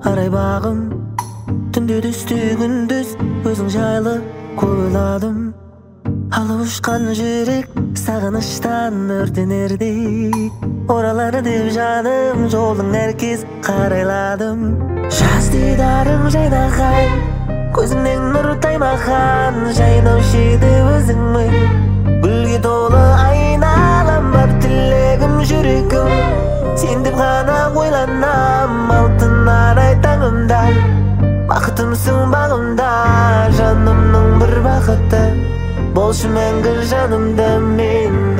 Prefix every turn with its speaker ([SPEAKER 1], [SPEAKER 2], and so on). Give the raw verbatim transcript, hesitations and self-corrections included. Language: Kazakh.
[SPEAKER 1] арай бағым. Түнде түсті күндіз өзің жайлы ойладым. Алып ұшқан жүрек сағыныштан өртенердей, оралар деп жаным жолың әркез қарайладым. Жаз дидарың жайнаған, көзіңнен нұр таймаған, жайнаушы еді өзіңмен. Гүлге толы айналам, бар тілегім жүрегім. Сен деп ғана ойланам, алтын арай таңымда. Бақытымсың бағымда, жанымның бір бақыты. Болшы мәңгі жанымда мен.